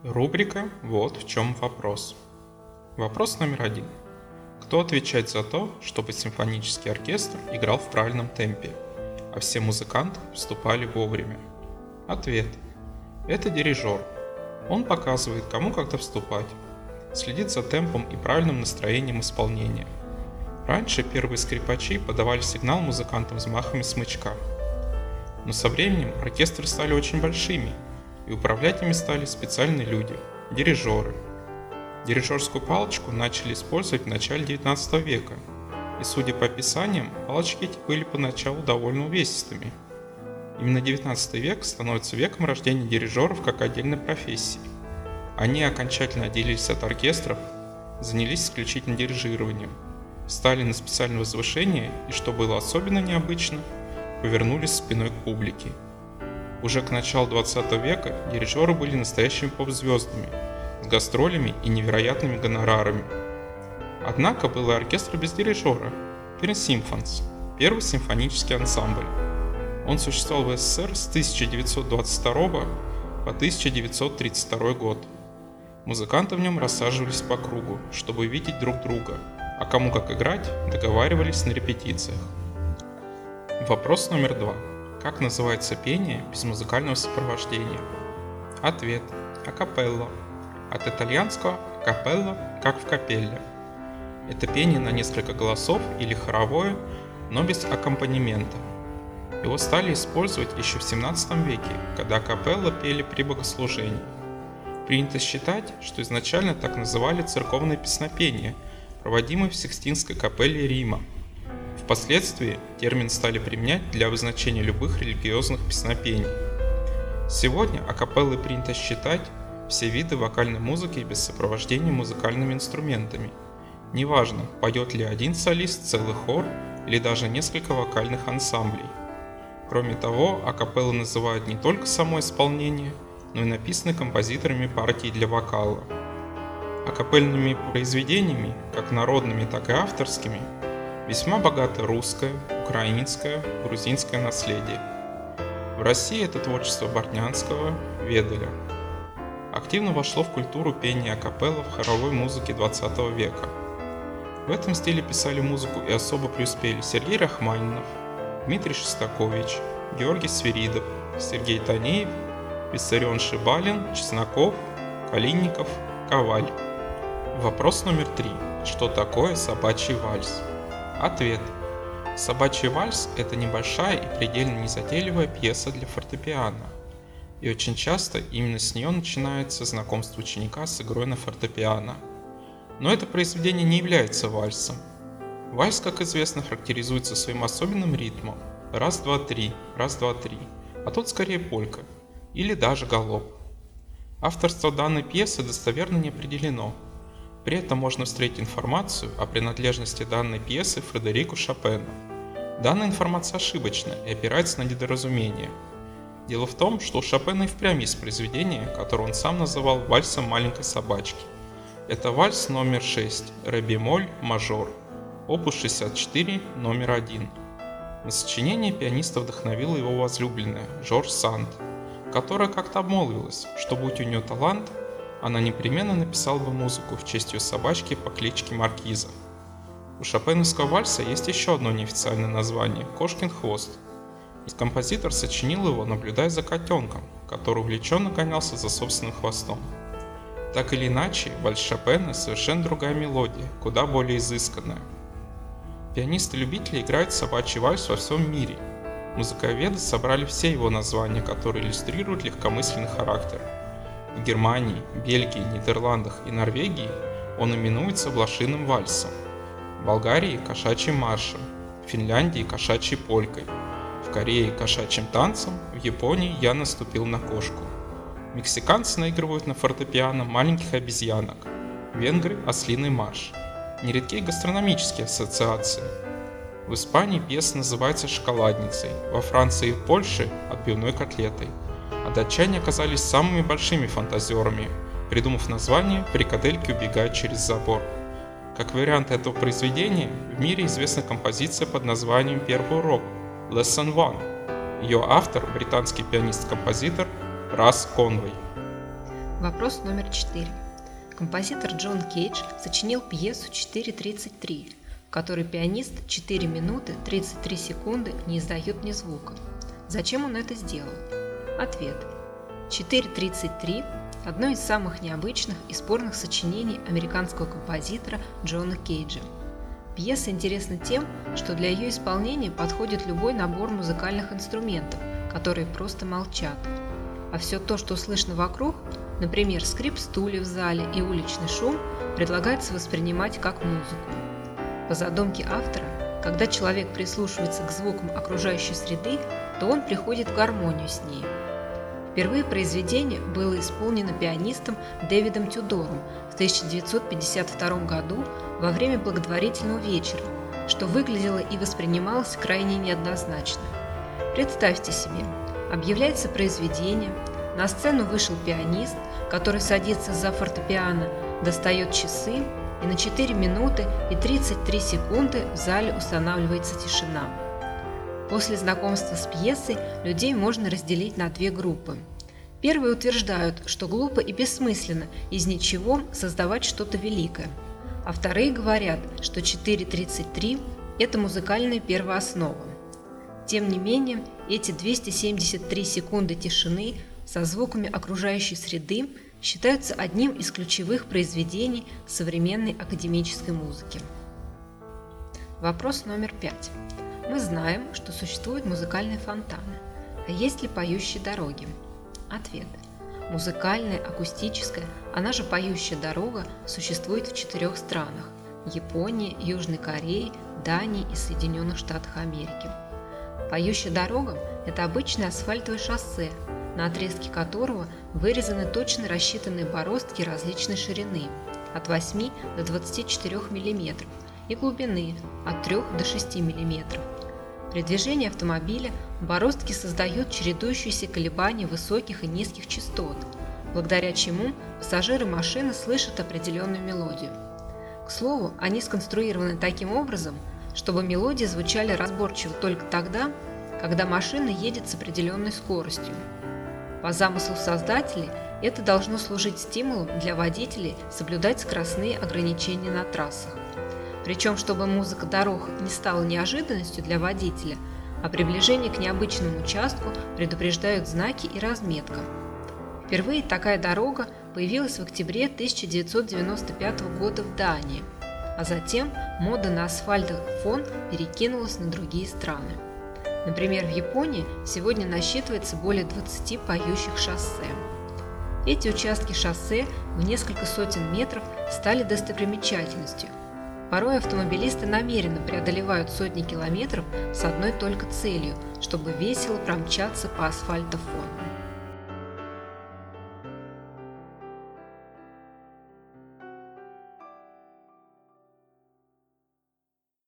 Рубрика «Вот в чем вопрос». Вопрос номер 1. Кто отвечает за то, чтобы симфонический оркестр играл в правильном темпе, а все музыканты вступали вовремя? Ответ. Это дирижер. Он показывает, кому когда вступать, следит за темпом и правильным настроением исполнения. Раньше первые скрипачи подавали сигнал музыкантам взмахами смычка. Но со временем оркестры стали очень большими, и управлять ими стали специальные люди – дирижеры. Дирижерскую палочку начали использовать в начале 19 века, и, судя по описаниям, палочки эти были поначалу довольно увесистыми. Именно 19 век становится веком рождения дирижеров как отдельной профессии. Они окончательно отделились от оркестров, занялись исключительно дирижированием, стали на специальное возвышение и, что было особенно необычно, повернулись спиной к публике. Уже к началу 20 века дирижеры были настоящими поп-звездами, с гастролями и невероятными гонорарами. Однако был и оркестр без дирижера – Персимфонс, первый симфонический ансамбль. Он существовал в СССР с 1922 по 1932 год. Музыканты в нем рассаживались по кругу, чтобы видеть друг друга, а кому как играть, договаривались на репетициях. Вопрос номер 2. Как называется пение без музыкального сопровождения? Ответ. Акапелла. От итальянского капелла, как в капелле. Это пение на несколько голосов или хоровое, но без аккомпанемента. Его стали использовать еще в 17 веке, когда капелла пели при богослужении. Принято считать, что изначально так называли церковное песнопение, проводимое в Сикстинской капелле Рима. Впоследствии термин стали применять для обозначения любых религиозных песнопений. Сегодня акапеллой принято считать все виды вокальной музыки без сопровождения музыкальными инструментами. Неважно, поет ли один солист, целый хор или даже несколько вокальных ансамблей. Кроме того, акапеллы называют не только само исполнение, но и написанные композиторами партии для вокала. Акапельными произведениями, как народными, так и авторскими, весьма богато русское, украинское, грузинское наследие. В России это творчество Бортнянского, Веделя. Активно вошло в культуру пения акапелла в хоровой музыке 20 века. В этом стиле писали музыку и особо преуспели Сергей Рахманинов, Дмитрий Шостакович, Георгий Свиридов, Сергей Танеев, Виссарион Шибалин, Чесноков, Калинников, Коваль. Вопрос номер 3. Что такое собачий вальс? Ответ. Собачий вальс – это небольшая и предельно незатейливая пьеса для фортепиано. И очень часто именно с нее начинается знакомство ученика с игрой на фортепиано. Но это произведение не является вальсом. Вальс, как известно, характеризуется своим особенным ритмом – раз-два-три, раз-два-три, а тут скорее полька или даже галоп. Авторство данной пьесы достоверно не определено. При этом можно встретить информацию о принадлежности данной пьесы Фредерику Шопену. Данная информация ошибочна и опирается на недоразумение. Дело в том, что у Шопена и впрямь есть произведение, которое он сам называл вальсом маленькой собачки. Это вальс номер 6, ре бемоль мажор, опус 64, номер 1. На сочинение пианиста вдохновила его возлюбленная Жорж Санд, которая как-то обмолвилась, что будь у нее талант, она непременно написала бы музыку в честь ее собачки по кличке Маркиза. У шопеновского вальса есть еще одно неофициальное название – «Кошкин хвост». И композитор сочинил его, наблюдая за котенком, который увлеченно гонялся за собственным хвостом. Так или иначе, вальс Шопена – совершенно другая мелодия, куда более изысканная. Пианисты-любители играют собачий вальс во всем мире. Музыковеды собрали все его названия, которые иллюстрируют легкомысленный характер. В Германии, Бельгии, Нидерландах и Норвегии он именуется блошиным вальсом, в Болгарии – кошачьим маршем, в Финляндии – кошачьей полькой, в Корее – кошачьим танцем, в Японии – «Я наступил на кошку». Мексиканцы наигрывают на фортепиано маленьких обезьянок, венгры – ослиный марш. Нередки гастрономические ассоциации. В Испании пьеса называется «Шоколадницей», во Франции и в Польше – «Отбивной котлетой». А датчане оказались самыми большими фантазерами, придумав название «Фрикадельки убегают через забор». Как вариант этого произведения, в мире известна композиция под названием «Первый урок» Lesson One. Ее автор – британский пианист-композитор Рас Конвей. Вопрос номер 4. Композитор Джон Кейдж сочинил пьесу «4.33», в которой пианист 4 минуты 33 секунды не издает ни звука. Зачем он это сделал? Ответ. 4.33 – одно из самых необычных и спорных сочинений американского композитора Джона Кейджа. Пьеса интересна тем, что для ее исполнения подходит любой набор музыкальных инструментов, которые просто молчат. А все то, что слышно вокруг, например, скрип стульев в зале и уличный шум, предлагается воспринимать как музыку. По задумке автора, когда человек прислушивается к звукам окружающей среды, то он приходит в гармонию с ней. Впервые произведение было исполнено пианистом Дэвидом Тюдором в 1952 году во время благотворительного вечера, что выглядело и воспринималось крайне неоднозначно. Представьте себе, объявляется произведение, на сцену вышел пианист, который садится за фортепиано, достает часы, и на 4 минуты и 33 секунды в зале устанавливается тишина. После знакомства с пьесой людей можно разделить на две группы. Первые утверждают, что глупо и бессмысленно из ничего создавать что-то великое, а вторые говорят, что 4.33 – это музыкальная первооснова. Тем не менее, эти 273 секунды тишины со звуками окружающей среды считаются одним из ключевых произведений современной академической музыки. Вопрос номер 5. Мы знаем, что существуют музыкальные фонтаны. А есть ли поющие дороги? Ответ. Музыкальная, акустическая, она же поющая дорога существует в 4 странах – Японии, Южной Корее, Дании и Соединенных Штатах Америки. Поющая дорога – это обычное асфальтовое шоссе, на отрезке которого вырезаны точно рассчитанные бороздки различной ширины – от 8 до 24 мм и глубины – от 3 до 6 мм. При движении автомобиля бороздки создают чередующиеся колебания высоких и низких частот, благодаря чему пассажиры машины слышат определенную мелодию. К слову, они сконструированы таким образом, чтобы мелодии звучали разборчиво только тогда, когда машина едет с определенной скоростью. По замыслу создателей, это должно служить стимулом для водителей соблюдать скоростные ограничения на трассах. Причем, чтобы музыка дорог не стала неожиданностью для водителя, а приближение к необычному участку предупреждают знаки и разметка. Впервые такая дорога появилась в октябре 1995 года в Дании, а затем мода на асфальтовый фон перекинулась на другие страны. Например, в Японии сегодня насчитывается более 20 поющих шоссе. Эти участки шоссе в несколько сотен метров стали достопримечательностью. Порой автомобилисты намеренно преодолевают сотни километров с одной только целью, чтобы весело промчаться по асфальтофону.